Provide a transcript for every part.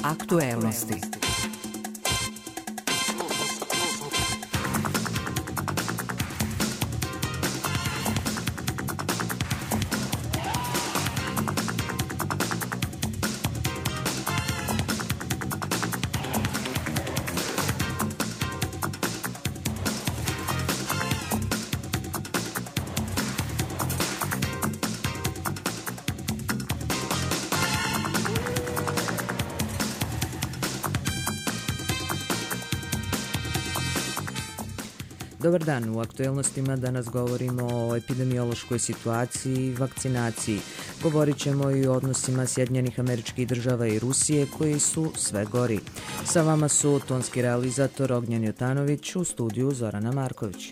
Aktuelnosti. Dobar dan, u aktuelnostima danas govorimo o epidemiološkoj situaciji i vakcinaciji. Govorit ćemo i o odnosima Sjedinjenih Američkih Država i Rusije koji su sve gori. Sa vama su tonski realizator Ognjen Jotanović, u studiju Zorana Marković.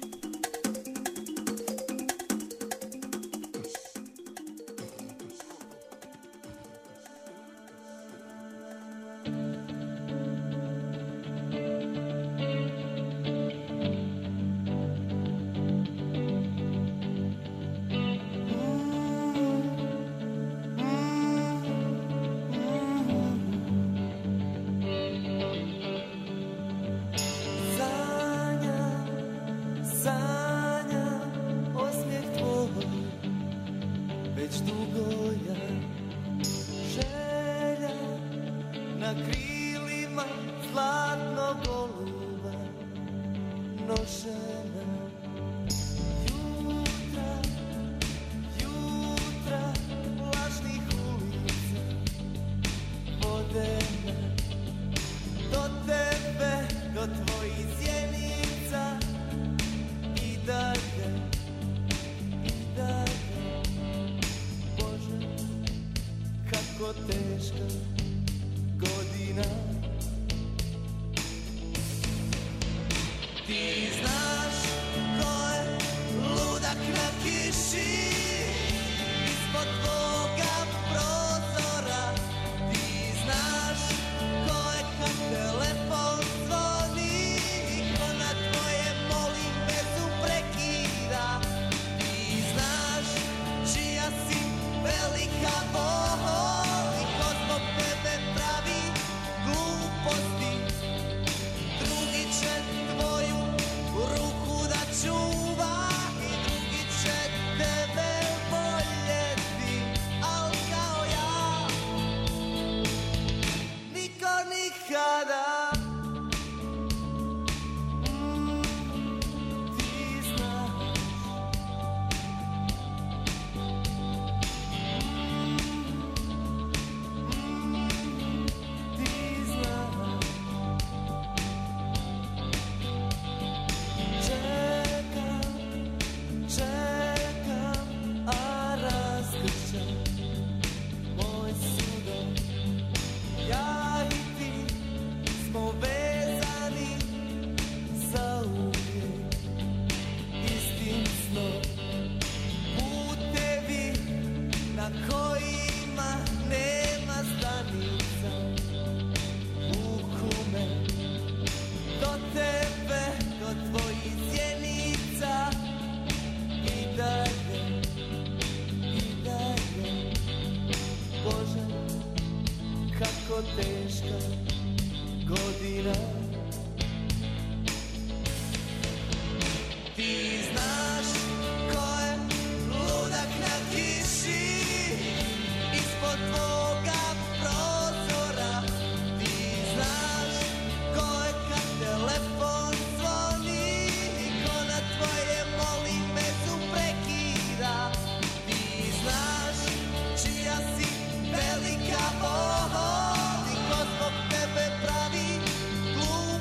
Velika bol, niko zbog tebe pravi gluposti.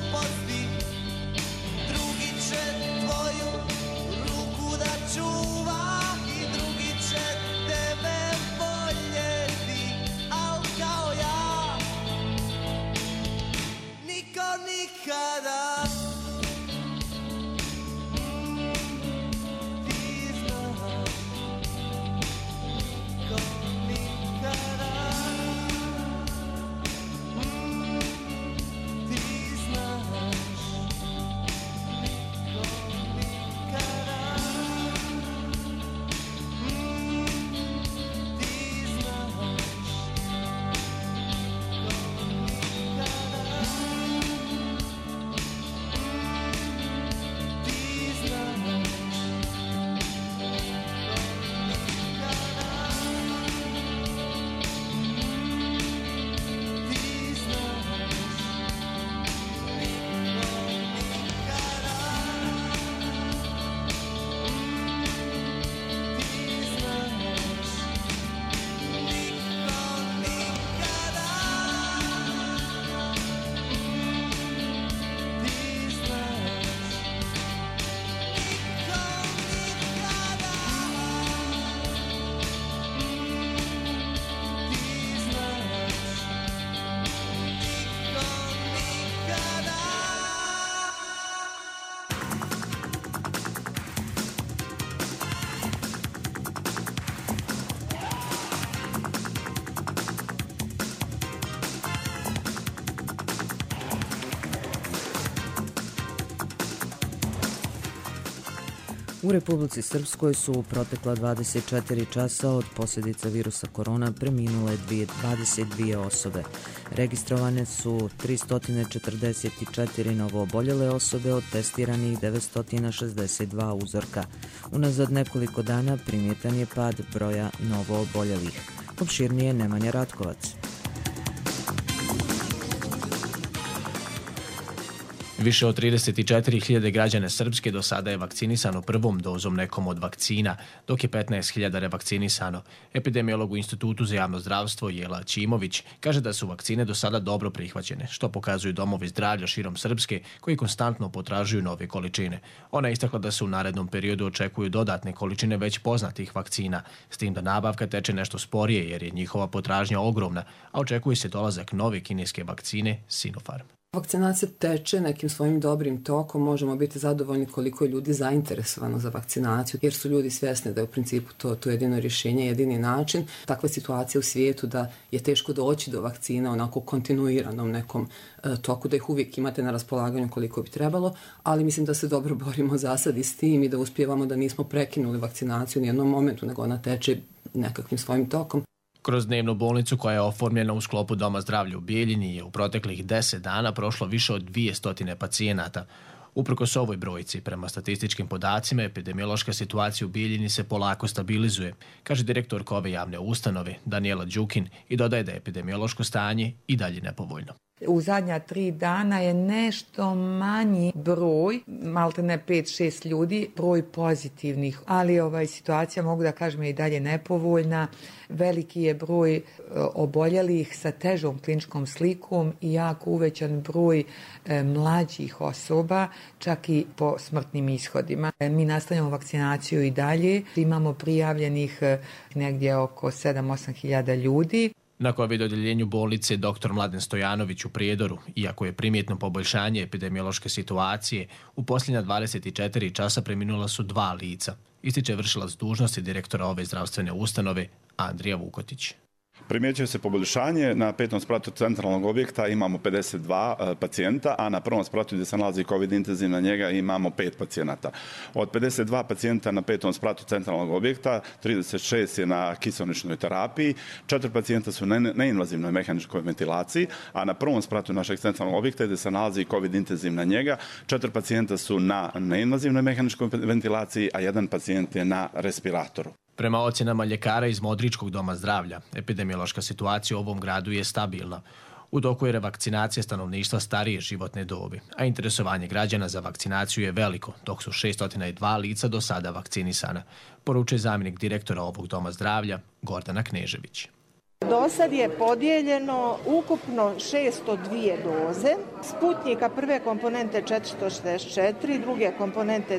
U Republici Srpskoj su u protekla 24 časa od posljedica virusa korona preminule 22 osobe. Registrovane su 344 novooboljele osobe od testiranih 962 uzorka. Unazad nekoliko dana primjetan je pad broja novooboljelih. Opširnije Nemanja Ratkovac. Više od 34.000 građana Srpske do sada je vakcinisano prvom dozom nekom od vakcina, dok je 15.000 revakcinisano. Epidemiolog u Institutu za javno zdravstvo Jela Ćimović kaže da su vakcine do sada dobro prihvaćene, što pokazuju domovi zdravlja širom Srpske koji konstantno potražuju nove količine. Ona je istakla da se u narednom periodu očekuju dodatne količine već poznatih vakcina, s tim da nabavka teče nešto sporije jer je njihova potražnja ogromna, a očekuje se dolazak nove kineske vakcine Sinopharm. Vakcinacija teče nekim svojim dobrim tokom, možemo biti zadovoljni koliko je ljudi zainteresovano za vakcinaciju, jer su ljudi svjesni da je u principu to jedino rješenje, jedini način. Takva situacija u svijetu da je teško doći do vakcina onako kontinuiranom nekom toku, da ih uvijek imate na raspolaganju koliko bi trebalo, ali mislim da se dobro borimo za sad i s tim i da uspijevamo da nismo prekinuli vakcinaciju u nijednom momentu, nego ona teče nekakvim svojim tokom. Kroz dnevnu bolnicu koja je oformljena u sklopu Doma zdravlja u Bijeljini je u proteklih 10 dana prošlo više od 200 pacijenata. Uprkos ovoj brojci, prema statističkim podacima, epidemiološka situacija u Bijeljini se polako stabilizuje, kaže direktorka ove javne ustanove Danijela Đukin i dodaje da je epidemiološko stanje i dalje nepovoljno. U zadnja 3 dana je nešto manji broj, maltene 5-6 ljudi, broj pozitivnih, ali situacija, mogu da kažem, je i dalje nepovoljna. Veliki je broj oboljelih sa težom kliničkom slikom i jako uvećan broj mlađih osoba, čak i po smrtnim ishodima. Mi nastavljamo vakcinaciju i dalje. Imamo prijavljenih negdje oko 7-8 hiljada ljudi. Na COVID odjeljenju bolnice dr. Mladen Stojanović u Prijedoru, iako je primjetno poboljšanje epidemiološke situacije, u posljednja 24 časa preminula su 2 lica, ističe vršilac dužnosti direktora ove zdravstvene ustanove Andrija Vukotić. Primjećuje se poboljšanje, na 5. spratu centralnog objekta imamo 52 pacijenta, a na 1. spratu gdje se nalazi COVID intenziv na njega imamo 5 pacijenata. Od 52 pacijenta na 5. spratu centralnog objekta, 36 je na kiseoničnoj terapiji, 4 pacijenta su na neinvazivnoj mehaničkoj ventilaciji, a na 1. spratu našeg centralnog objekta gdje se nalazi COVID intenziv na njega, 4 pacijenta su na neinvazivnoj mehaničkoj ventilaciji, a 1 pacijent je na respiratoru. Prema ocjenama ljekara iz Modričkog doma zdravlja, epidemiološka situacija u ovom gradu je stabilna. U toku je revakcinacija stanovništva starije životne dobi, a interesovanje građana za vakcinaciju je veliko, dok su 602 lica do sada vakcinisana, poručuje zamjenik direktora ovog doma zdravlja Gordana Knežević. Do sad je podijeljeno ukupno 602 doze, Sputnika prve komponente 464, druge komponente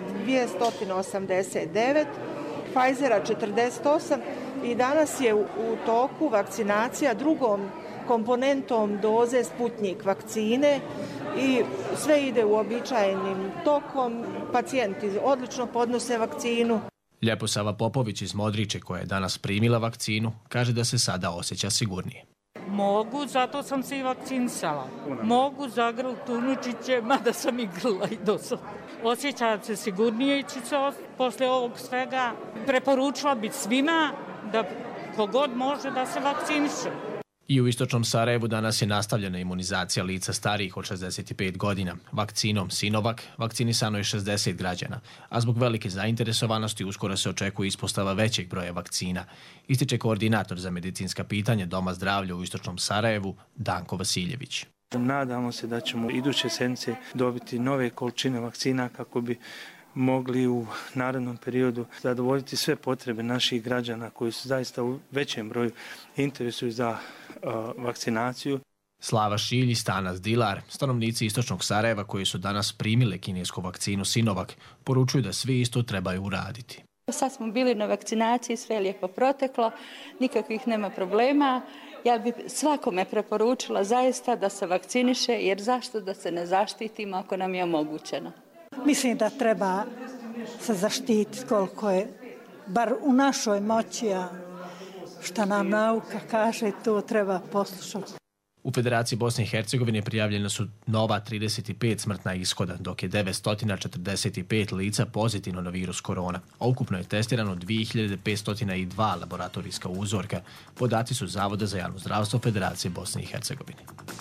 289, Pfizera 48 i danas je u toku vakcinacija drugom komponentom doze Sputnik vakcine i sve ide uobičajenim tokom. Pacijenti odlično podnose vakcinu. Ljeposava Popović iz Modriče, koja je danas primila vakcinu, kaže da se sada osjeća sigurnije. Mogu, zato sam se i vakcinisala. Mogu zagrliti unučiće, mada sam i grla i do sada. Osjećam se sigurnije i ću se posle ovog svega preporučila biti svima da kogod može da se vakciniše. I u istočnom Sarajevu danas je nastavljena imunizacija lica starijih od 65 godina. Vakcinom Sinovac vakcinisano je 60 građana, a zbog velike zainteresovanosti uskoro se očekuje ispostava većeg broja vakcina, ističe koordinator za medicinska pitanja Doma zdravlja u istočnom Sarajevu Danko Vasiljević. Nadamo se da ćemo iduće sedmice dobiti nove količine vakcina kako bi mogli u narednom periodu zadovoljiti sve potrebe naših građana koji su zaista u većem broju interesuju za vakcinaciju. Slava Šilj i Stanas Dilar, stanovnici istočnog Sarajeva koji su danas primile kinesku vakcinu Sinovac, poručuju da svi isto trebaju uraditi. Sad smo bili na vakcinaciji, sve je lijepo proteklo, nikakvih nema problema. Ja bih svakome preporučila zaista da se vakciniše, jer zašto da se ne zaštitimo ako nam je omogućeno? Mislim da treba se zaštititi koliko je, bar u našoj moći, a šta nam nauka kaže, to treba poslušati. U Federaciji Bosne i Hercegovine prijavljena su nova 35 smrtna ishoda, dok je 945 lica pozitivno na virus korona, a ukupno je testirano 2502 laboratorijska uzorka. Podaci su Zavoda za javno zdravstvo Federacije Bosne i Hercegovine.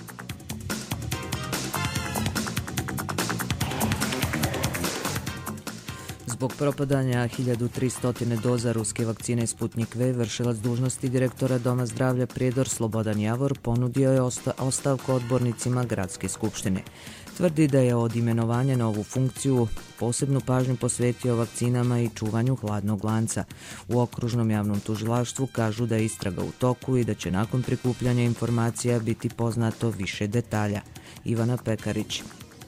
Zbog propadanja 1300 doza ruske vakcine Sputnik V, vršilac dužnosti direktora Doma zdravlja Prijedor Slobodan Javor ponudio je ostavku odbornicima Gradske skupštine. Tvrdi da je od imenovanja na ovu funkciju posebnu pažnju posvetio vakcinama i čuvanju hladnog lanca. U okružnom javnom tužilaštvu kažu da je istraga u toku i da će nakon prikupljanja informacija biti poznato više detalja. Ivana Pekarić.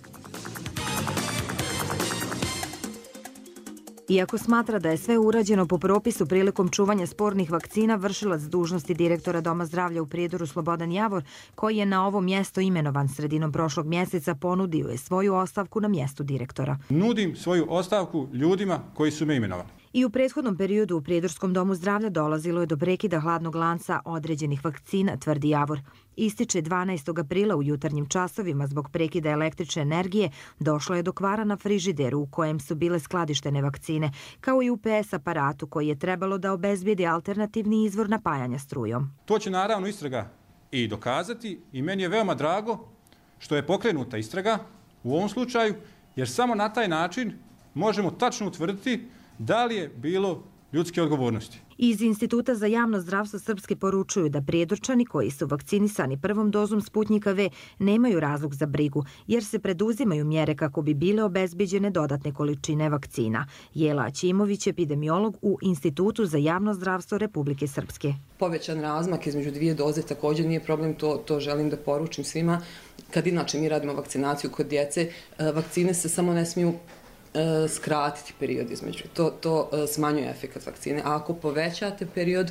Iako smatra da je sve urađeno po propisu prilikom čuvanja spornih vakcina, vršilac dužnosti direktora Doma zdravlja u Prijedoru Slobodan Javor, koji je na ovo mjesto imenovan sredinom prošlog mjeseca, ponudio je svoju ostavku na mjestu direktora. Nudim svoju ostavku ljudima koji su me imenovali. I u prethodnom periodu u Prijedorskom domu zdravlja dolazilo je do prekida hladnog lanca određenih vakcina, tvrdi Javor. Ističe 12. aprila u jutarnjim časovima zbog prekida električne energije došlo je do kvara na frižideru u kojem su bile skladištene vakcine, kao i UPS aparatu koji je trebalo da obezbijedi alternativni izvor napajanja strujom. To će naravno istraga i dokazati i meni je veoma drago što je pokrenuta istraga u ovom slučaju, jer samo na taj način možemo tačno utvrditi da li je bilo ljudske odgovornosti. Iz Instituta za javno zdravstvo Srpske poručuju da Prijedorčani koji su vakcinisani prvom dozom Sputnika V nemaju razlog za brigu, jer se preduzimaju mjere kako bi bile obezbeđene dodatne količine vakcina. Jela Ćimović, epidemiolog u Institutu za javno zdravstvo Republike Srpske. Povećan razmak između dvije doze također nije problem, to želim da poručim svima. Kad inače mi radimo vakcinaciju kod djece, vakcine se samo ne smiju skratiti period između. To smanjuje efekat vakcine. A ako povećate period,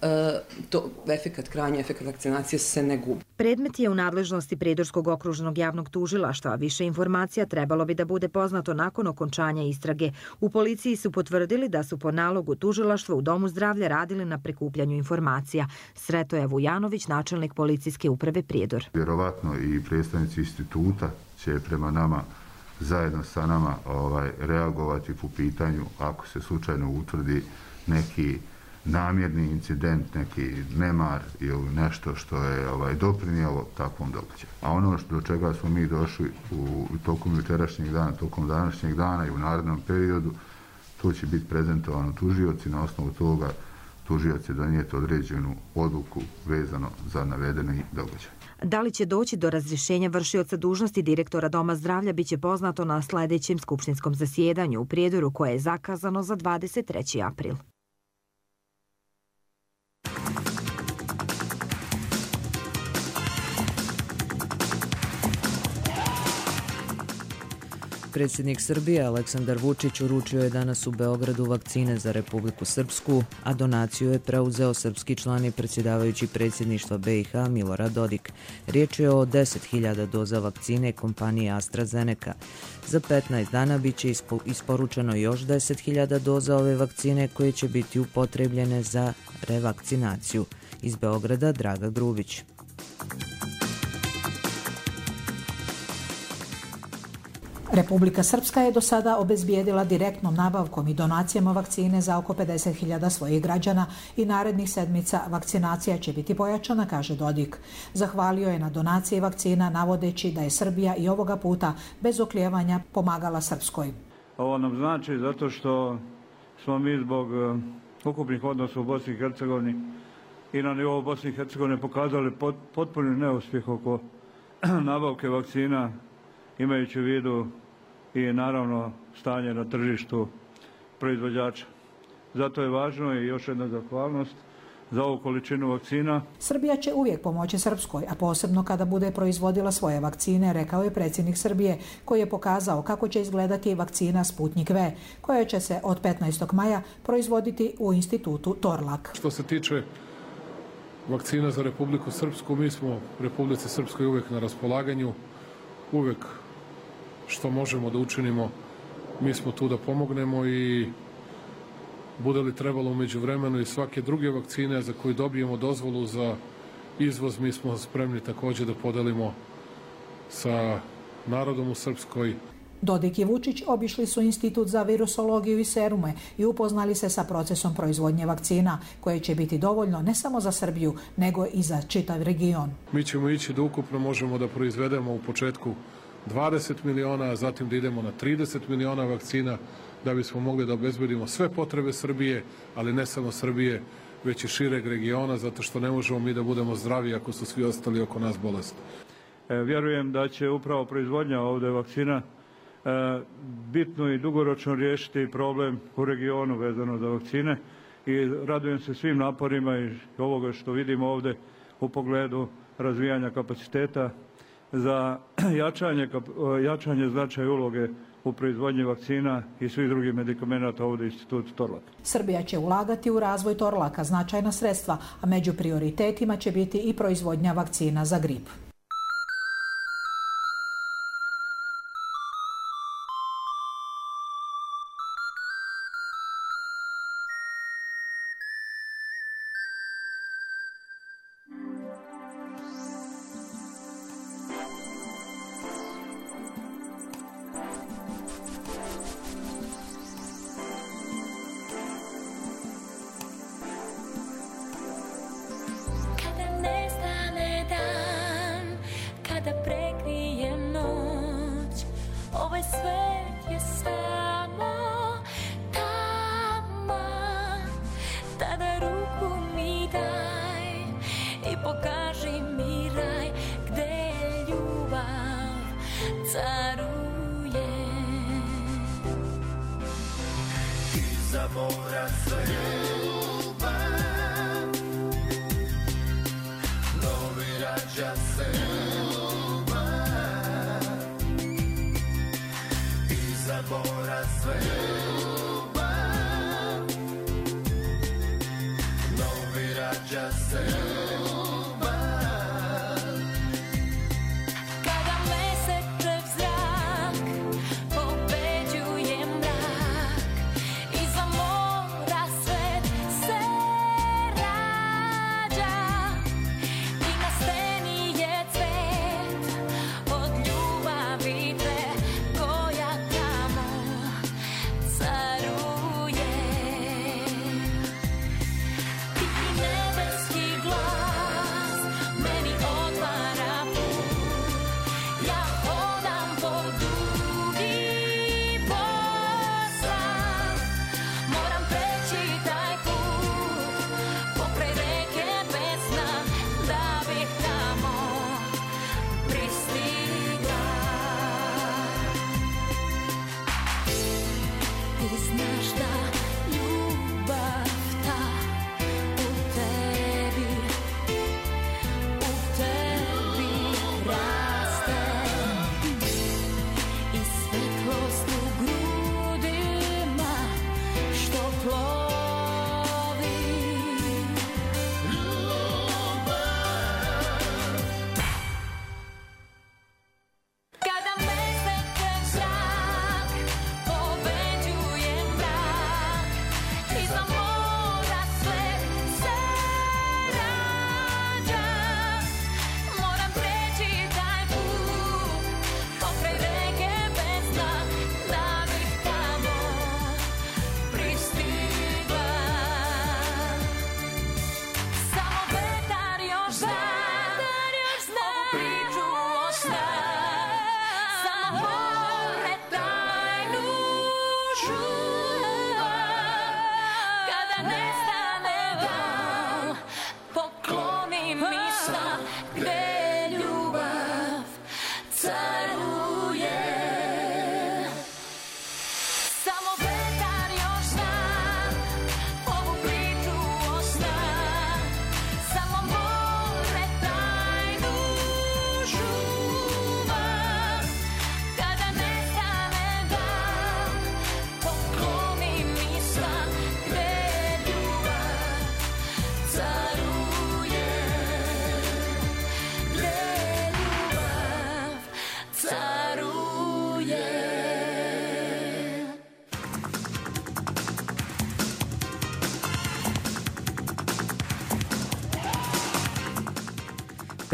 krajnji efekat vakcinacije se ne gubi. Predmet je u nadležnosti Prijedorskog okružnog javnog tužilaštva, a više informacija trebalo bi da bude poznato nakon okončanja istrage. U policiji su potvrdili da su po nalogu tužilaštva u Domu zdravlja radili na prikupljanju informacija. Sretoje Vujanović, načelnik policijske uprave Prijedor. Vjerovatno i predstavnici instituta će prema nama zajedno sa nama reagovati po pitanju ako se slučajno utvrdi neki namjerni incident, neki nemar ili nešto što je doprinijelo takvom događaju. A ono do čega smo mi došli tokom jučerašnjeg dana, tokom današnjeg dana i u narednom periodu, to će biti prezentovano tužioci. Na osnovu toga tužioci donijeti određenu odluku vezano za navedeni događaj. Da li će doći do razrješenja vršioca dužnosti direktora Doma zdravlja biće poznato na sljedećem skupštinskom zasjedanju u Prijedoru koje je zakazano za 23. april. Predsjednik Srbije Aleksandar Vučić uručio je danas u Beogradu vakcine za Republiku Srpsku, a donaciju je preuzeo srpski član i predsjedavajući predsjedništva BiH Milorad Dodik. Riječ je o 10.000 doza vakcine kompanije AstraZeneca. Za 15 dana biće isporučeno još 10.000 doza ove vakcine koje će biti upotrebljene za revakcinaciju. Iz Beograda Draga Grubić. Republika Srpska je do sada obezbijedila direktnom nabavkom i donacijama vakcine za oko 50.000 svojih građana i narednih sedmica vakcinacija će biti pojačana, kaže Dodik. Zahvalio je na donaciji vakcina navodeći da je Srbija i ovoga puta bez oklijevanja pomagala Srpskoj. Ovo nam znači zato što smo mi zbog ukupnih odnosa u Bosni i Hercegovini i na nivou Bosne i Hercegovine pokazali potpuni neuspjeh oko nabavke vakcina, imajući u vidu i naravno stanje na tržištu proizvođača. Zato je važno i još jedna zahvalnost za ovu količinu vakcina. Srbija će uvijek pomoći Srpskoj, a posebno kada bude proizvodila svoje vakcine, rekao je predsjednik Srbije, koji je pokazao kako će izgledati vakcina Sputnik V, koja će se od 15. maja proizvoditi u institutu Torlak. Što se tiče vakcina za Republiku Srpsku, mi smo Republici Srpskoj uvijek na raspolaganju, uvijek što možemo da učinimo, mi smo tu da pomognemo i bude li trebalo umeđu vremenu i svake druge vakcine za koju dobijemo dozvolu za izvoz, mi smo spremni takođe da podelimo sa narodom u Srpskoj. Dodik i Vučić obišli su Institut za virusologiju i serume i upoznali se sa procesom proizvodnje vakcina, koje će biti dovoljno ne samo za Srbiju, nego i za čitav region. Mi ćemo ići da ukupno možemo da proizvedemo u početku 20 miliona, a zatim da idemo na 30 miliona vakcina, da bismo mogli da obezbedimo sve potrebe Srbije, ali ne samo Srbije, već i šireg regiona, zato što ne možemo mi da budemo zdravi ako su svi ostali oko nas bolesni. Vjerujem da će upravo proizvodnja ovde vakcina bitno i dugoročno riješiti problem u regionu vezano za vakcine i radujem se svim naporima i ovoga što vidimo ovde u pogledu razvijanja kapaciteta za jačanje značaja uloge u proizvodnji vakcina i svih drugih medikamenata ovde u Institutu Torlak. Srbija će ulagati u razvoj Torlaka značajna sredstva, a među prioritetima će biti i proizvodnja vakcina za grip. Nebeski glas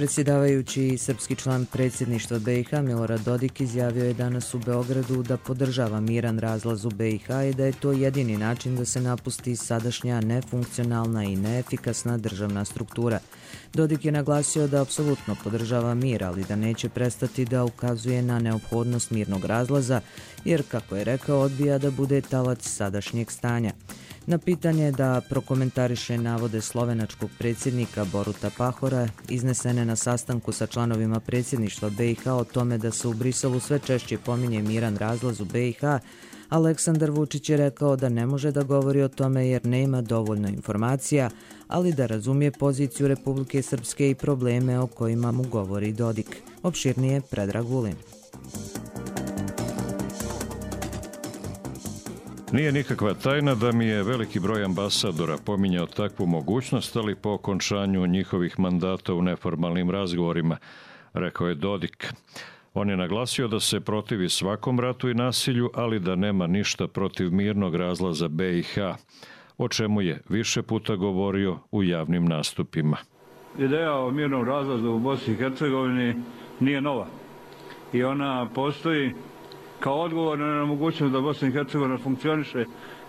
Predsjedavajući i srpski član predsjedništva BiH Milorad Dodik izjavio je danas u Beogradu da podržava miran razlaz u BiH i da je to jedini način da se napusti sadašnja nefunkcionalna i neefikasna državna struktura. Dodik je naglasio da apsolutno podržava mir, ali da neće prestati da ukazuje na neophodnost mirnog razlaza, jer, kako je rekao, odbija da bude talac sadašnjeg stanja. Na pitanje da prokomentariše navode slovenačkog predsjednika Boruta Pahora, iznesene na sastanku sa članovima predsjedništva BiH o tome da se u Briselu sve češće pominje miran razlaz u BiH, Aleksandar Vučić je rekao da ne može da govori o tome jer nema dovoljno informacija, ali da razumije poziciju Republike Srpske i probleme o kojima mu govori Dodik. Opširnije Predrag Vulin. Nije nikakva tajna da mi je veliki broj ambasadora pominjao takvu mogućnost, ali po okončanju njihovih mandata u neformalnim razgovorima, rekao je Dodik. On je naglasio da se protivi svakom ratu i nasilju, ali da nema ništa protiv mirnog razlaza BiH, o čemu je više puta govorio u javnim nastupima. Ideja o mirnom razlazu u Bosni i Hercegovini nije nova i ona postoji kao odgovor na mogućnost da Bosna i Hercegovina funkcioniše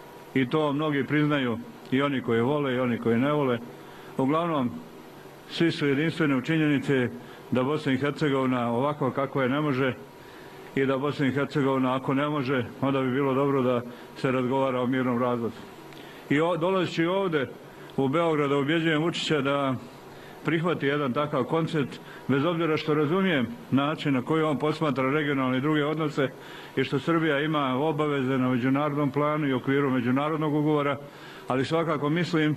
i to mnogi priznaju, i oni koji vole i oni koji ne vole. Uglavnom, svi su jedinstveni u činjenici da Bosna i Hercegovina ovako kako je ne može i da Bosna i Hercegovina ako ne može, onda bi bilo dobro da se razgovara o mirnom razlazu. I dolazeći ovde u Beograd da ubjeđujem Vučića da prihvati jedan takav koncept, bez obzira što razumijem način na koji on posmatra regionalne i druge odnose i što Srbija ima obaveze na međunarodnom planu i okviru međunarodnog ugovora, ali svakako mislim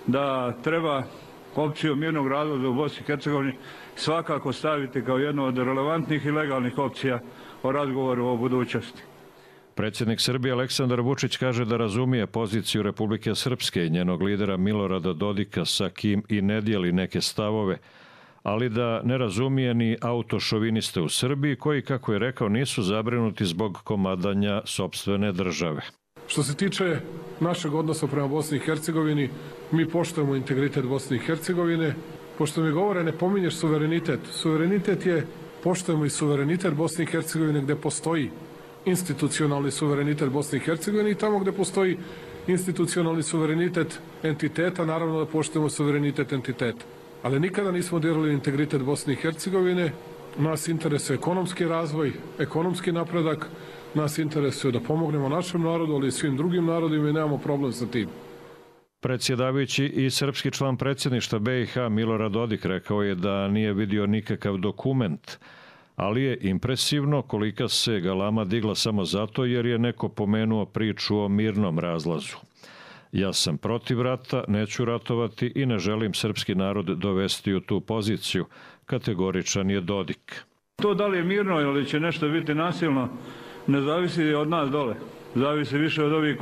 da treba opciju mirnog razlaza u Bosni i Hercegovini svakako staviti kao jednu od relevantnih i legalnih opcija o razgovoru o budućnosti. Predsjednik Srbije Aleksandar Vučić kaže da razumije poziciju Republike Srpske i njenog lidera Milorada Dodika sa kim i ne dijeli neke stavove, ali da ne razumije ni autošoviniste u Srbiji koji, kako je rekao, nisu zabrinuti zbog komadanja sopstvene države. Što se tiče našeg odnosa prema Bosni i Hercegovini, mi poštujemo integritet Bosne i Hercegovine. Pošto mi govore ne pominješ suverenitet. Suverenitet je, poštujemo i suverenitet Bosne i Hercegovine gde postoji institucionalni suverenitet Bosne i Hercegovine i tamo gde postoji institucionalni suverenitet entiteta, naravno da poštujemo suverenitet entiteta. Ali nikada nismo dirali integritet Bosne i Hercegovine. Nas interesuje ekonomski razvoj, ekonomski napredak, nas interesuje da pomognemo našem narodu, ali i svim drugim narodima i nemamo problem sa tim. Predsjedavajući i srpski član predsjedništva BiH Milorad Dodik rekao je da nije vidio nikakav dokument, ali je impresivno kolika se galama digla samo zato jer je neko pomenuo priču o mirnom razlazu. Ja sam protiv rata, neću ratovati i ne želim srpski narod dovesti u tu poziciju, kategoričan je Dodik. To da li je mirno ili će nešto biti nasilno, ne zavisi od nas dole. Zavisi više od ovih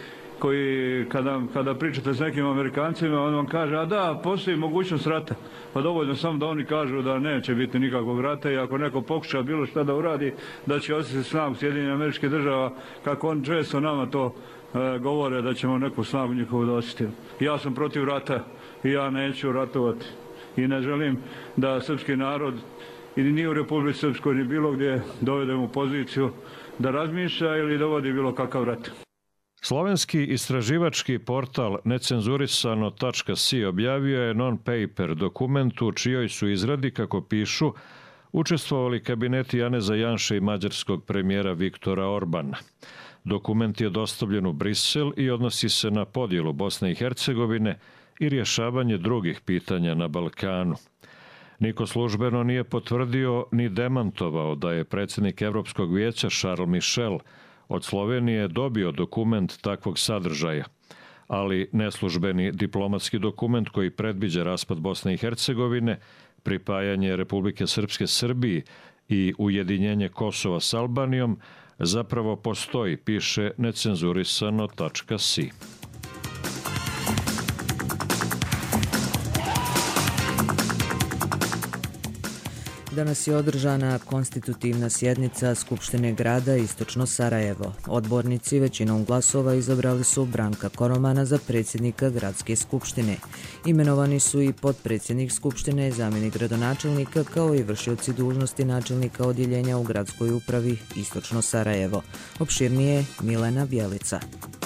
koji kada pričate s nekim Amerikancima, on vam kaže, a da, postoji mogućnost rata. Pa dovoljno samo da oni kažu da neće biti nikakvog rata i ako neko pokuša bilo šta da uradi, da će osjetiti snagu Sjedinjenih Američkih Država, kako on često nama to govore da ćemo neku snagu njihovu da osjetimo. Ja sam protiv rata i ja neću ratovati. I ne želim da srpski narod i ni u Republici Srpskoj ni bilo gdje dovedemo u poziciju da razmišlja ili dovodi bilo kakav rat. Slovenski istraživački portal necenzurisano.si objavio je non-paper dokument u čijoj su izradi, kako pišu, učestvovali kabineti Janeza Janše i mađarskog premijera Viktora Orbana. Dokument je dostavljen u Brisel i odnosi se na podjelu Bosne i Hercegovine i rješavanje drugih pitanja na Balkanu. Niko službeno nije potvrdio ni demantovao da je predsjednik Evropskog vijeća Charles Michel od Slovenije dobio dokument takvog sadržaja, ali neslužbeni diplomatski dokument koji predviđa raspad Bosne i Hercegovine, pripajanje Republike Srpske Srbiji i ujedinjenje Kosova s Albanijom zapravo postoji, piše necenzurisano.si. Danas je održana konstitutivna sjednica Skupštine grada Istočno Sarajevo. Odbornici većinom glasova izabrali su Branka Koromana za predsjednika gradske skupštine. Imenovani su i potpredsjednik skupštine, zamjenik gradonačelnika kao i vršioci dužnosti načelnika odjeljenja u gradskoj upravi Istočno Sarajevo. Opširnije Milena Bjelica.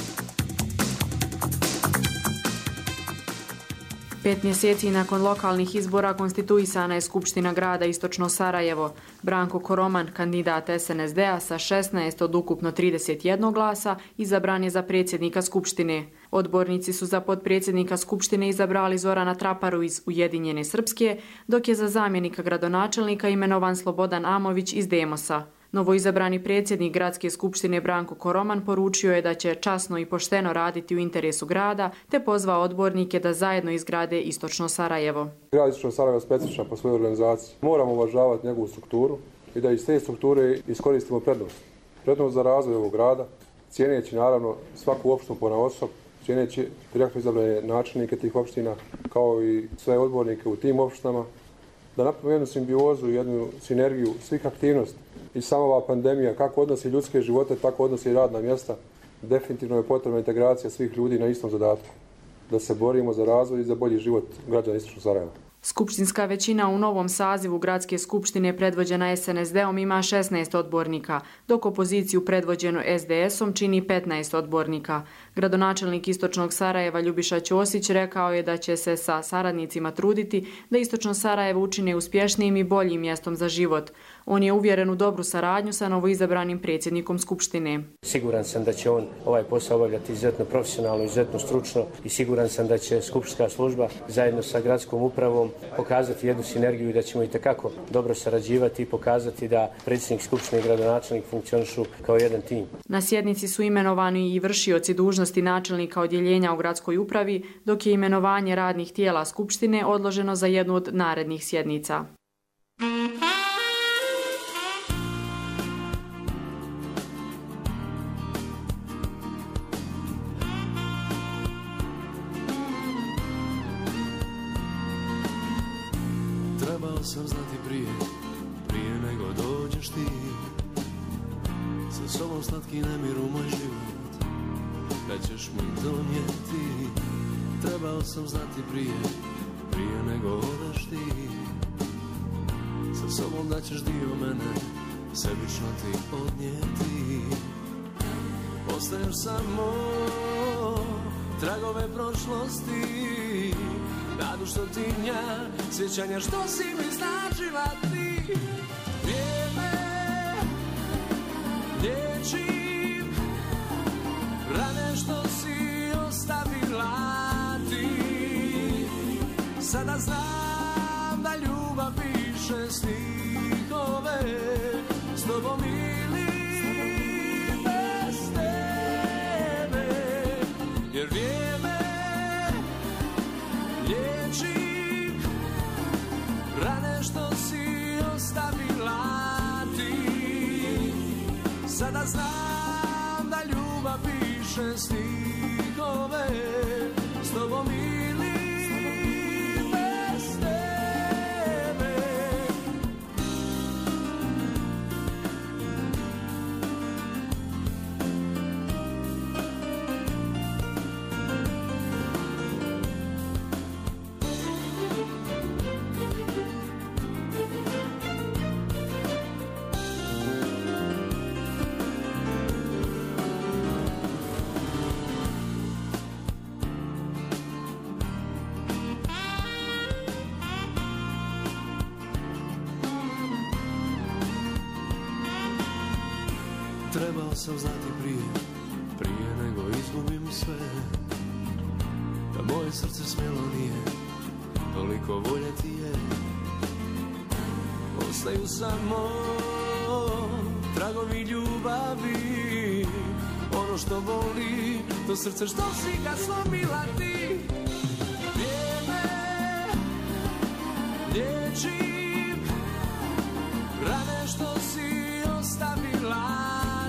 5 mjeseci nakon lokalnih izbora konstituisana je Skupština grada Istočno Sarajevo. Branko Koroman, kandidat SNSD-a sa 16 od ukupno 31 glasa, izabran je za predsjednika Skupštine. Odbornici su za potpredsjednika Skupštine izabrali Zorana Traparu iz Ujedinjene Srpske, dok je za zamjenika gradonačelnika imenovan Slobodan Amović iz Demosa. Novoizabrani predsjednik gradske skupštine Branko Koroman poručio je da će časno i pošteno raditi u interesu grada, te pozvao odbornike da zajedno izgrade Istočno Sarajevo. Grad Istočno Sarajevo je specifičan po svojoj organizaciji. Moramo uvažavati njegovu strukturu i da iz te strukture iskoristimo prednost. Prednost za razvoj ovog grada, cijeneći naravno svaku opštinu ponaosob, cijeneći direktno izabrane načelnike tih opština, kao i sve odbornike u tim opštinama, da napravimo jednu simbiozu, jednu sinergiju svih aktivnosti. I sama ova pandemija, kako odnosi ljudske živote, tako odnosi i radna mjesta, definitivno je potrebna integracija svih ljudi na istom zadatku, da se borimo za razvoj i za bolji život građana Istočnog Sarajeva. Skupštinska većina u novom sazivu gradske skupštine predvođena SNSD-om ima 16 odbornika, dok opoziciju predvođenu SDS-om čini 15 odbornika. Gradonačelnik Istočnog Sarajeva Ljubiša Ćosić rekao je da će se sa saradnicima truditi da Istočno Sarajevo učine uspješnijim i boljim mjestom za život. On je uvjeren u dobru saradnju sa novoizabranim predsjednikom Skupštine. Siguran sam da će on ovaj posao obavljati izuzetno profesionalno, izuzetno stručno i siguran sam da će skupštinska služba zajedno sa gradskom upravom pokazati jednu sinergiju i da ćemo itekako dobro sarađivati i pokazati da predsjednik Skupštine i gradonačelnik funkcionišu kao jedan tim. Na sjednici su imenovani i vršioci dužnosti načelnika odjeljenja u gradskoj upravi, dok je imenovanje radnih tijela Skupštine odloženo za jednu od narednih sjednica. Trebao sam znati prije nego dođeš ti. Sa sobom slatki nemir u moj život, da ćeš mi donijeti. Trebao sam znati prije nego odeš ti. Sa sobom da ćeš dio mene sebično ti odnijeti. Ostaješ samo tragove prošlosti, nadu što tinja, sjećanja što si mi značila ti. Vrijeme liječim rane što si ostavila ti. Sada znam da ljubav piše stihove s tobom ili bez tebe. Jer vrijeme liječim rane što si ostavila ti. Sada znam da ljubav piše stihove s tobom ili bez tebe. Trebao sam znati prije nego izgubim sve, da moje srce smjelo nije, toliko voljeti je. Ostaju samo tragovi ljubavi, ono što boli, to srce što si ga slomila ti. Vrijeme liječim rane što si ostavila.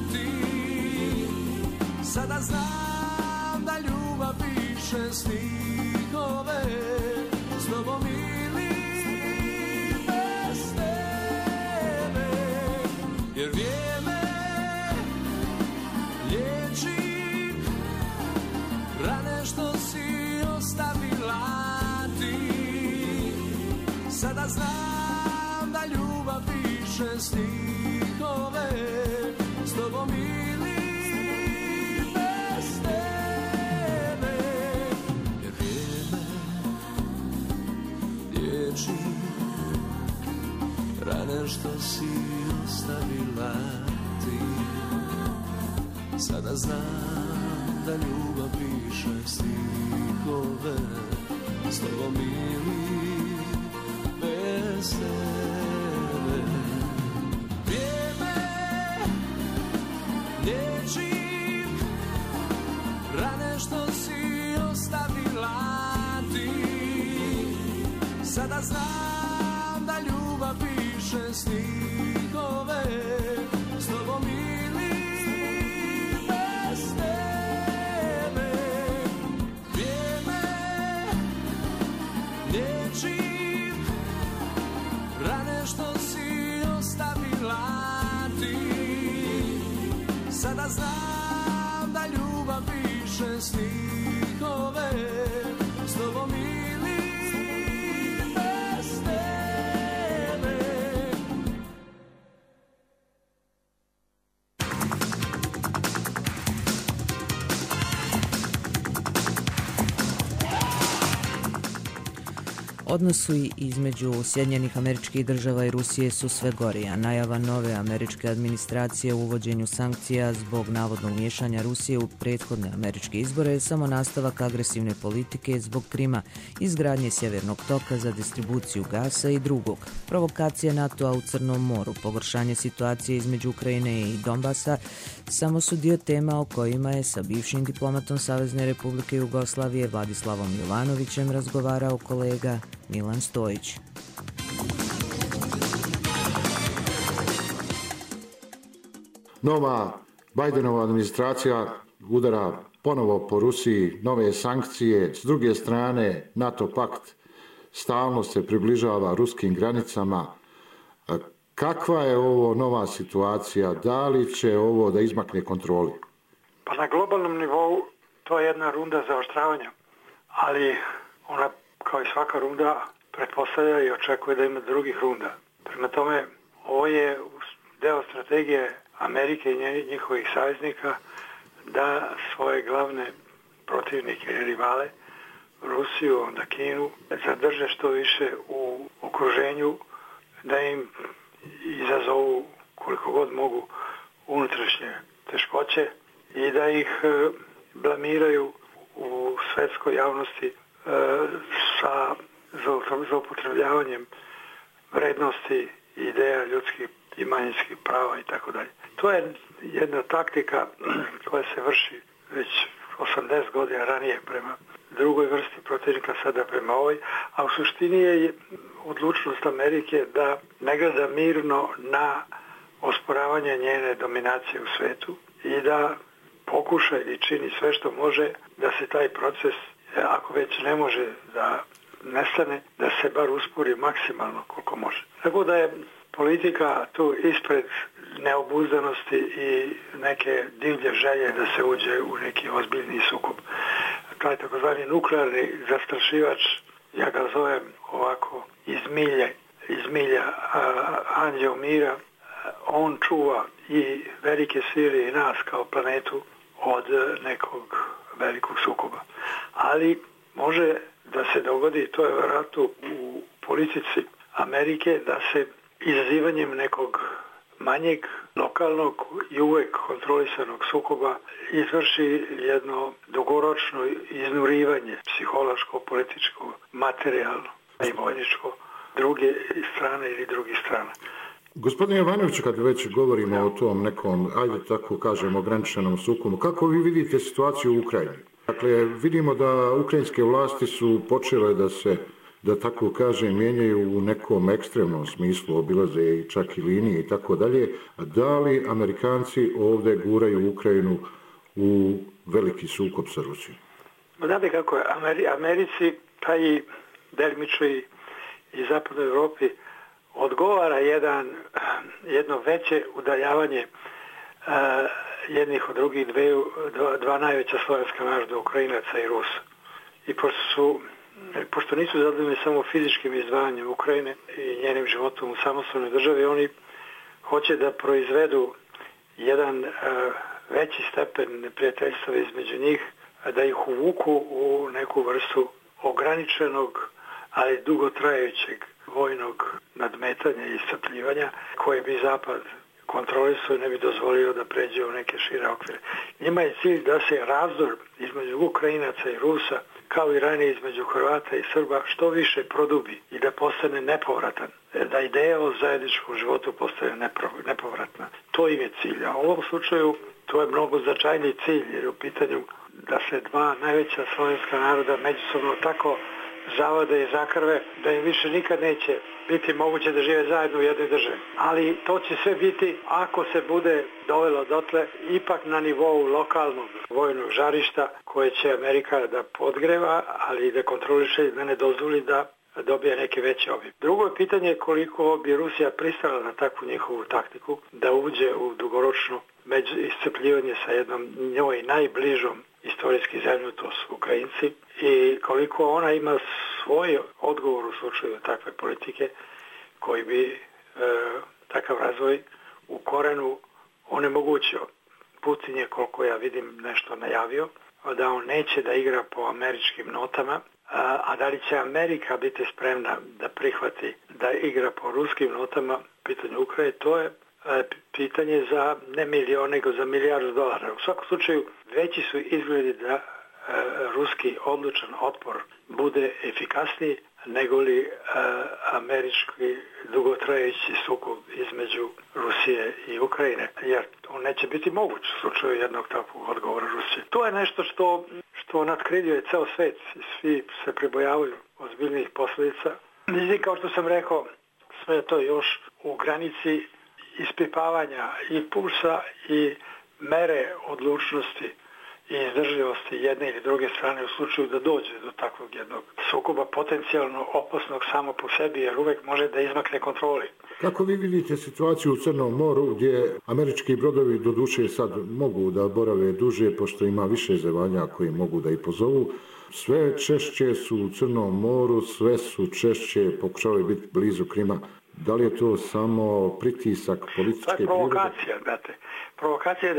Sada znam da ljubav piše stihove s tobom ili bez tebe. jer vrijeme liječi rane što si ostavila ti. Sada znam da ljubav piše stihove s tobom ili bez tebe, jer vrijeme liječi rane što si ostavila ti. Sada znam da ljubav piše stihove s tobom ili bez tebe. Vrijeme liječi rane što si ostavila ti. Sada znam da ljubav piše stihove s tobom ili bez tebe. Vrijeme liječi rane što si ostavila ti. Sada znam da ljubav piše stihove s tobom ili bez tebe. Odnosi između Sjedinjenih Američkih Država i Rusije su sve gori, a najava nove američke administracije u uvođenju sankcija zbog navodnog miješanja Rusije u prethodne američke izbore je samo nastavak agresivne politike zbog Krima, izgradnje Sjevernog toka za distribuciju gasa i drugog. Provokacije NATO-a u Crnom moru, pogoršanje situacije između Ukrajine i Donbasa samo su dio tema o kojima je sa bivšim diplomatom Savezne Republike Jugoslavije Vladislavom Jovanovićem razgovarao kolega Milan Stojić. Nova Bajdenova administracija udara ponovo po Rusiji, nove sankcije. S druge strane, NATO pakt stalno se približava ruskim granicama. Kakva je ovo nova situacija? Da li će ovo da izmakne kontroli? Pa na globalnom nivou to je jedna runda zaoštravanja, ali ona kao i svaka runda pretpostavlja i očekuje da ima drugih runda. Prema tome, ovo je deo strategije Amerike i njihovih saveznika da svoje glavne protivnike i rivale, Rusiju, onda Kinu, zadrže što više u okruženju, da im izazovu koliko god mogu unutrašnje teškoće i da ih blamiraju u svetskoj javnosti sa zloupotrebljavanjem vrednosti, ideja ljudskih i manjinskih prava i tako dalje. To je jedna taktika koja se vrši već 80 godina ranije prema drugoj vrsti protivnika, sada prema ovoj, a u suštini je odlučnost Amerike da ne gleda mirno na osporavanje njene dominacije u svetu i da pokuša i čini sve što može da se taj proces, ako već ne može da nestane, da se bar uspori maksimalno koliko može. Tako da je politika tu ispred neobuzdanosti i neke divlje želje da se uđe u neki ozbiljni sukob. Taj takozvani nuklearni zastrašivač, ja ga zovem ovako iz milja anđeo mira, on čuva i velike sile i nas kao planetu od nekog velikog sukoba. Ali može da se dogodi, to je vjerojatno u politici Amerike, da se izazivanjem nekog manjeg, lokalnog i uvek kontrolisanog sukoba izvrši jedno dugoročno iznurivanje, psihološko, političko, materijalno i vojničko druge strane ili drugih strana. Gospodin Jovanović, kad već govorimo o tom nekom, ajde tako kažemo, ograničenom sukobu, kako vi vidite situaciju u Ukrajini? Dakle, vidimo da ukrajinske vlasti su počele da se, da tako kažem, mijenjaju u nekom ekstremnom smislu, obilaze i čak i linije i tako dalje. Da li Amerikanci ovdje guraju Ukrajinu u veliki sukob sa Rusijom? Znate kako je, Americi, pa i delimično i Zapadnoj Evropi, odgovara jedno veće udaljavanje jednih od drugih dva najveća slovenska naroda, Ukrajinaca i Rusa. I pošto nisu zadovoljni samo fizičkim izdvajanjem Ukrajine i njenim životom u samostalnoj državi, oni hoće da proizvedu jedan veći stepen neprijateljstva između njih, da ih uvuku u neku vrstu ograničenog, ali dugotrajućeg vojnog nadmetanja i iscrpljivanja koje bi Zapad kontrolisao i ne bi dozvolio da pređe u neke šire okvire. Njima je cilj da se razdor između Ukrajinaca i Rusa, kao i ranije između Hrvata i Srba, što više produbi i da postane nepovratan. Da ideja o zajedničkom životu postane nepovratna. To im je cilj. A u ovom slučaju to je mnogo značajniji cilj, jer je u pitanju da se dva najveća slovenska naroda međusobno tako zavode i zakrve da im više nikad neće biti moguće da žive zajedno u jednoj državi. Ali to će sve biti, ako se bude dovelo dotle, ipak na nivou lokalnog vojnog žarišta koje će Amerika da podgreva, ali i da kontroliše i da ne dozvoli da dobije neke veće obim. Drugo je pitanje koliko bi Rusija pristala na takvu njihovu taktiku da uđe u dugoročno iscrpljivanje sa jednom njoj najbližom istorijski zemlju, to su Ukrajinci, i koliko ona ima svoj odgovor u slučaju takve politike koji bi takav razvoj u korenu onemogućio. Putin je, koliko ja vidim, nešto najavio, da on neće da igra po američkim notama, a da li će Amerika biti spremna da prihvati da igra po ruskim notama, pitanje Ukrajine, to je pitanje za ne milion, nego za $1.000.000.000. U svakom slučaju, veći su izgledi da ruski odlučan otpor bude efikasniji nego li američki dugotrajući sukob između Rusije i Ukrajine, jer on neće biti moguć u slučaju jednog takvog odgovora Rusije. To je nešto što nadkriljuje ceo svet, svi se pribojavaju ozbiljnih posljedica. Mislim, kao što sam rekao, sve to još u granici ispipavanja i pulsa i mere odlučnosti i izdržljivosti jedne ili druge strane u slučaju da dođe do takvog jednog sukoba, potencijalno opasnog samo po sebi, jer uvek može da izmakne kontroli. Kako vi vidite situaciju u Crnom moru, gdje američki brodovi doduše sad mogu da borave duže, pošto ima više zemalja koji mogu da ih pozovu, sve češće su u Crnom moru, sve su češće pokušavaju biti blizu Krima. Da li je to samo pritisak političke prirode? To je provokacija, znate. Provokacija je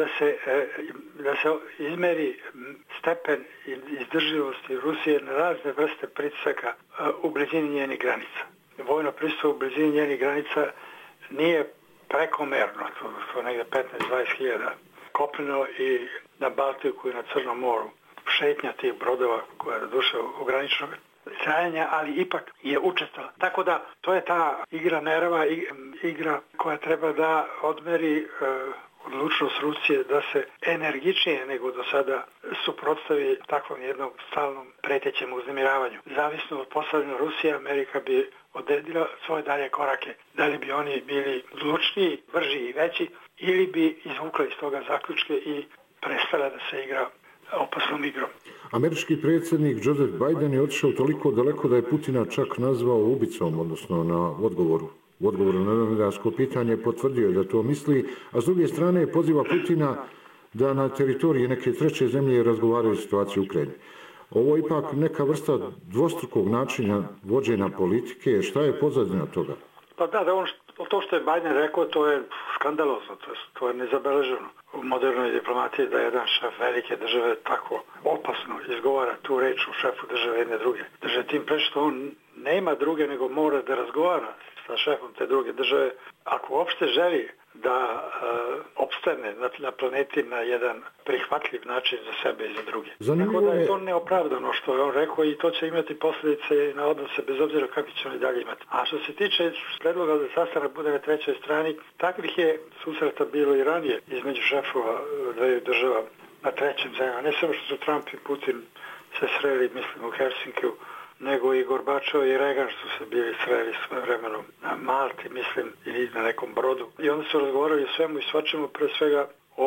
da se izmeri stepen izdržljivosti Rusije na razne vrste pritisaka u blizini njenih granica. Vojno prisustvo u blizini njenih granica nije prekomerno, to negdje 15-20 hiljada. Kopneno i na Baltiku i na Crnom moru. Šetnja tih brodova koja je doduše ograničenog trajanja, ali ipak je učestala. Tako da to je ta igra nerava, igra koja treba da odmeri odlučnost Rusije da se energičnije nego do sada suprotstavi takvom jednom stalnom pretećem uznemiravanju. Zavisno od postavljena Rusije, Amerika bi odredila svoje dalje korake. Da li bi oni bili odlučniji, brži i veći, ili bi izvukla iz toga zaključke i prestala da se igra opasnom igrom. Američki predsjednik Joseph Biden je otišao toliko daleko da je Putina čak nazvao ubicom, odnosno u odgovoru na novinarsko pitanje potvrdio da to misli, a s druge strane poziva Putina da na teritoriji neke treće zemlje razgovaraju o situaciji u Ukrajini. Ovo je ipak neka vrsta dvostrukog načina vođenja politike. Šta je pozadina toga? Pa da, to što je Biden rekao, to je skandalozno, to je nezabeleženo u modernoj diplomatiji da jedan šef velike države tako opasno izgovara tu reč u šefu države jedne druge države. Tim pre što on nema druge nego mora da razgovara sa šefom te druge države, ako uopšte želi da opstane na planeti na jedan prihvatljiv način za sebe i za druge. Tako da je to neopravdano što je on rekao i to će imati posljedice na odnose bez obzira kakvi će oni dalje imati. A što se tiče predloga da sastanak bude na trećoj strani, takvih je susreta bilo i ranije između šefova dveju država na trećem zemlju. Ne samo što su Trump i Putin se sreli, mislim, u Helsinkiju, nego i Gorbačov i Reagan što se bili sreli svoje vremenom na Malti, mislim, ili na nekom brodu. I onda su razgovarali o svemu i svačemu, pre svega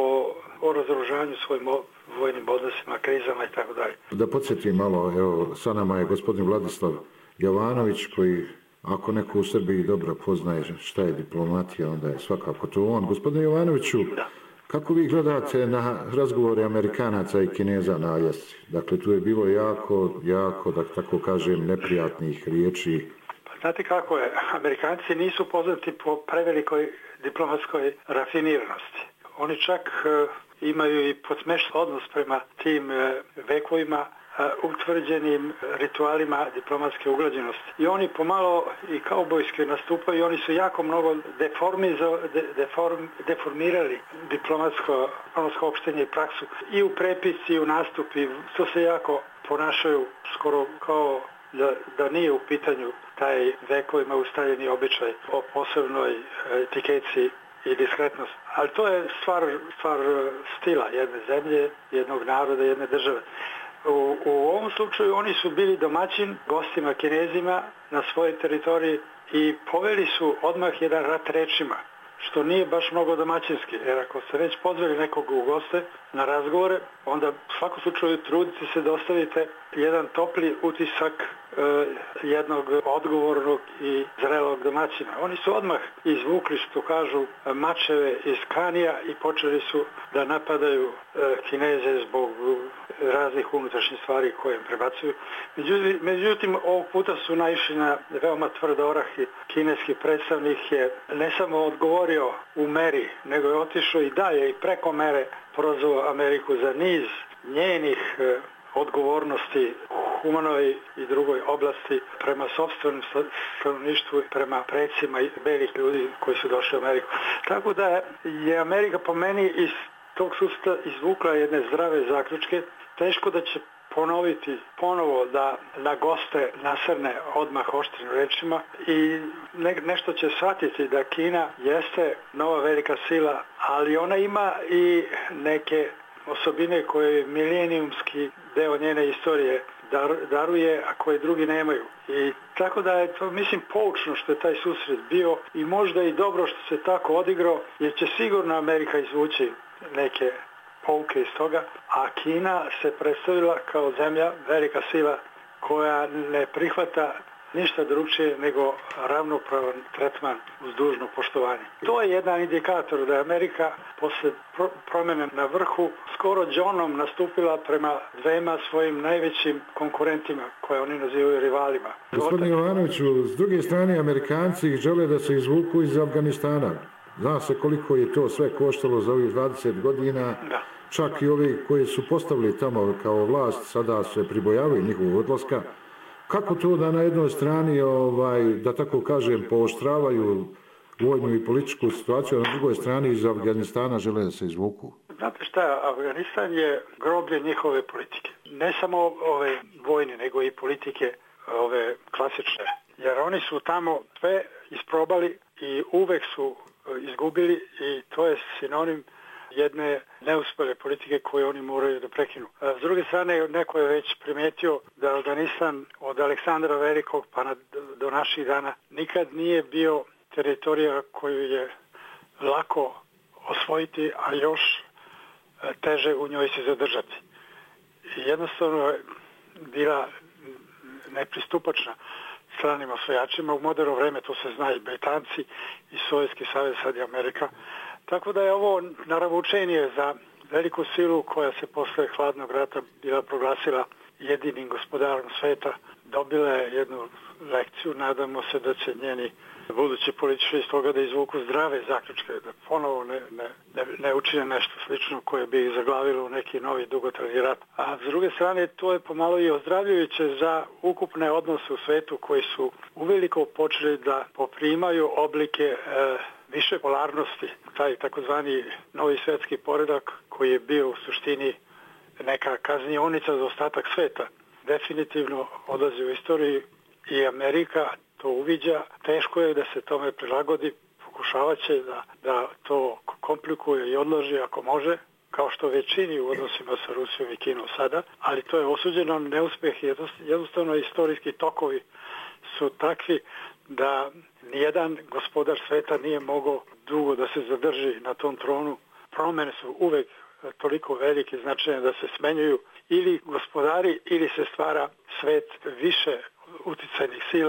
o razoružanju svojim vojnim odnosima, krizama i tako dalje. Da podsjetim malo, evo, sa nama je gospodin Vladislav Jovanović koji Ako neko u Srbiji dobro poznaje šta je diplomatija, onda je svakako to on. Gospodine Jovanoviću, kako vi gledate na razgovore Amerikanaca i Kineza na Aljasci? Dakle, tu je bilo jako, da tako kažem, neprijatnih riječi. Pa znate kako je, Amerikanci nisu poznati po prevelikoj diplomatskoj rafiniranosti. Oni čak imaju i podsmešan odnos prema tim vekovima utvrđenim ritualima diplomatske uglađenosti. I oni pomalo i kaubojski nastupaju i oni su jako mnogo deformirali diplomatsko opštenje i praksu. I u prepisci i u nastupi. To se jako ponašaju skoro kao da nije u pitanju taj vekovima ustaljeni običaj o posebnoj etikeci i diskretnost. Ali to je stvar stila jedne zemlje, jednog naroda, jedne države. U ovom slučaju oni su bili domaćin gostima Kinezima na svojoj teritoriji i poveli su odmah jedan rat rečima, što nije baš mnogo domaćinski, jer ako ste već pozvali nekog u goste na razgovore, onda u svakom slučaju trudite se da ostavite jedan topli utisak jednog odgovornog i zrelog domaćina. Oni su odmah izvukli, što kažu, mačeve iz kanija i počeli su da napadaju Kineze zbog raznih unutrašnjih stvari koje im prebacuju. Međutim, ovog puta su naišli na veoma tvrd orah i kineski predstavnik je ne samo odgovorio u meri, nego je otišao i dalje i preko mere prozvao Ameriku za niz njenih odgovornosti u humanoj i drugoj oblasti prema sopstvenom stanovništvu i prema predsima belih ljudi koji su došli u Ameriku. Tako da je Amerika po meni iz tog sustava izvukla jedne zdrave zaključke. Teško da će ponoviti ponovo da na goste nasrne odmah oštrim rečima i nešto će shvatiti da Kina jeste nova velika sila, ali ona ima i neke osobine koje milenijumski deo njene istorije daruje, a koje drugi nemaju. I tako da je to, mislim, poučno što je taj susret bio i možda i dobro što se tako odigrao, jer će sigurno Amerika izvući neke pouke iz toga, a Kina se predstavila kao zemlja, velika sila koja ne prihvata ništa drugčije nego ravnopravan tretman uz dužno poštovanje. To je jedan indikator da je Amerika posle promjene na vrhu skoro džonom nastupila prema dvema svojim najvećim konkurentima koje oni nazivaju rivalima. Gospodine Jovanoviću, s druge strane Amerikanci žele da se izvuku iz Afganistana. Zna se koliko je to sve koštalo za ovih 20 godina. Da. Čak i ovi koji su postavili tamo kao vlast sada se pribojavaju njihovog odlaska. Kako to da na jednoj strani, da tako kažem, pooštravaju vojnu i političku situaciju, a na drugoj strani iz Afganistana žele da se izvuku? Znate šta, Afganistan je groblje njihove politike. Ne samo ove vojne, nego i politike ove klasične. Jer oni su tamo sve isprobali i uvek su izgubili i to je sinonim jedne neuspjele politike koje oni moraju da prekinu. S druge strane, neko je već primetio da Afganistan od Aleksandra Velikog pa do naših dana nikad nije bio teritorija koju je lako osvojiti, a još teže u njoj se zadržati. Jednostavno je bila nepristupačna stranim osvajačima. U moderno vreme to se zna i Britanci i Sovjetski savez, sad i Amerika. Tako da je ovo naravučenje za veliku silu koja se posle hladnog rata bila proglasila jedinim gospodarom sveta. Dobila je jednu lekciju, nadamo se da će njeni budući političari iz toga da izvuku zdrave zaključke, da ponovo ne učine nešto slično koje bi ih zaglavilo u neki novi dugotrajni rat. A s druge strane, to je pomalo i ozdravljujuće za ukupne odnose u svetu koji su uveliko počeli da poprimaju oblike više polarnosti. Taj takozvani novi svetski poredak koji je bio u suštini neka kaznionica za ostatak sveta, definitivno odlazi u istoriji i Amerika to uviđa. Teško je da se tome prilagodi, pokušavat će da to komplikuje i odloži ako može, kao što već čini u odnosima sa Rusijom i Kinom sada, ali to je osuđeno neuspjeh. Jednostavno istorijski tokovi su takvi da nijedan gospodar sveta nije mogao dugo da se zadrži na tom tronu. Promjene su uvek toliko velike značajne da se smenjuju ili gospodari ili se stvara svet više uticajnih sila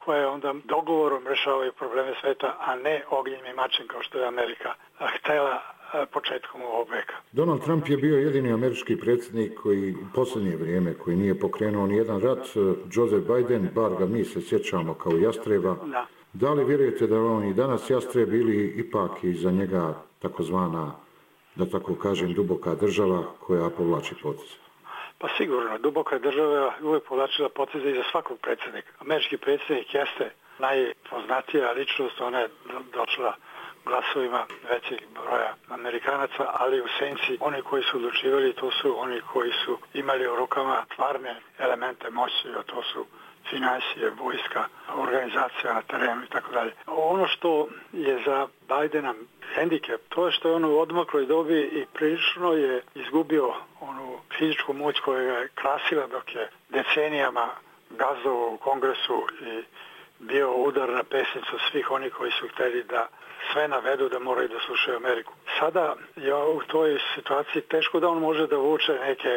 koje onda dogovorom rešavaju probleme sveta, a ne ognjem i mačem kao što je Amerika htela početkom ovog veka. Donald Trump je bio jedini američki predsjednik koji u posljednje vrijeme koji nije pokrenuo ni jedan rat. Joseph Biden, bar ga mi se sjećamo kao jastreba. Da li vjerujete da on i danas jastreb ili ipak iza njega takozvana, da tako kažem, duboka država koja povlači poteze? Pa sigurno, duboka država uvijek povlačila poteze iza svakog predsjednika. Američki predsjednik jeste najpoznatija ličnost, ona je došla glasovima većih broja Amerikanaca, ali u senci oni koji su odlučivali, to su oni koji su imali u rukama stvarne elemente moći, a to su financije, vojska, organizacija na terenu i tako dalje. Ono što je za Bidena hendikep, to je što je on u odmakloj dobi i prilično je izgubio onu fizičku moć koja ga je krasila dok je decenijama gazdovao u Kongresu i bio udar na pesnicu svih oni koji su htjeli da sve navedu da moraju da slušaju Ameriku. Sada je u toj situaciji teško da on može da vuče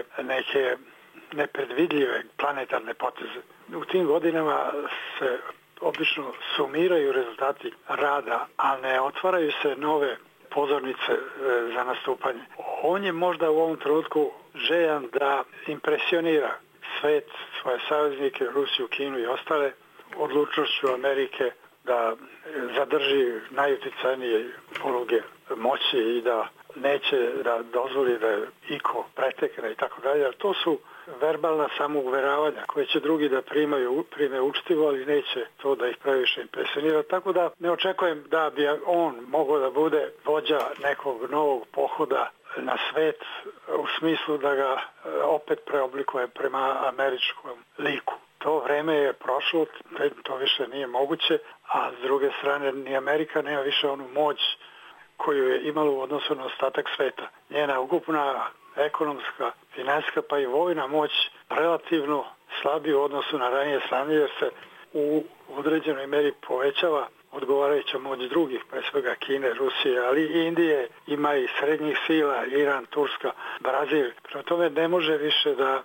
neke nepredvidljive planetarne poteze. U tim godinama se obično sumiraju rezultati rada, a ne otvaraju se nove pozornice za nastupanje. On je možda u ovom trenutku željan da impresionira svet, svoje saveznike, Rusiju, Kinu i ostale, odlučnošću Amerike da zadrži najuticajnije poluge moći i da neće da dozvoli da iko pretekne i tako dalje. To su verbalna samouveravanja koje će drugi da prime učtivo, ali neće to da ih previše impresionira. Tako da ne očekujem da bi on mogao da bude vođa nekog novog pohoda na svet u smislu da ga opet preoblikuje prema američkom liku. To vreme je prošlo, to više nije moguće, a s druge strane ni Amerika nema više onu moć koju je imala u odnosu na ostatak sveta. Njena ukupna ekonomska, finansijska pa i vojna moć relativno slabi u odnosu na ranije stanje jer se u određenoj meri povećava odgovarajuća moć drugih, pre svega Kine, Rusije, ali i Indije, ima i srednjih sila, Iran, Turska, Brazil. Prema tome ne može više da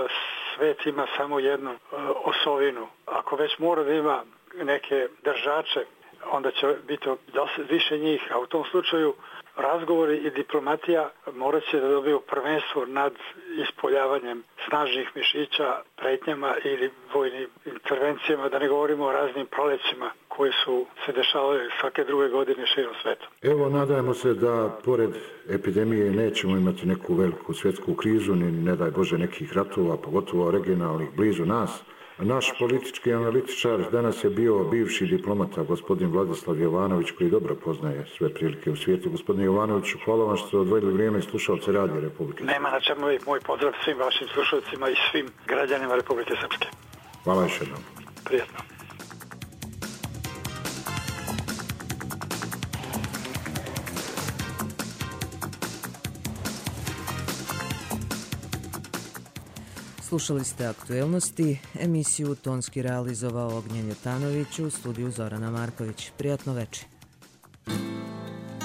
svet ima samo jednu osovinu. Ako već mora da ima neke držače, onda će biti više njih, a u tom slučaju razgovori i diplomatija morat će da dobiju prvenstvo nad ispoljavanjem snažnih mišića, pretnjama ili vojnim intervencijama, da ne govorimo o raznim prolećima koji su se dešavali svake druge godine širom sveta. Evo, nadajmo se da pored epidemije nećemo imati neku veliku svjetsku krizu, ni ne daj Bože nekih ratova, pogotovo regionalnih blizu nas. Naš politički analitičar danas je bio bivši diplomata gospodin Vladislav Jovanović koji dobro poznaje sve prilike u svijetu. Gospodine Jovanoviću, hvala vam što ste odvojili vrijeme i slušalce Radija Republike. Nema na čemu i moj pozdrav svim vašim slušalcima i svim građanima Republike Srpske. Hvala još jednom. Prijetno. Slušali ste Aktuelnosti, emisiju tonski realizovao Ognjen Jotanović, u studiju Zorana Marković. Prijatno večer.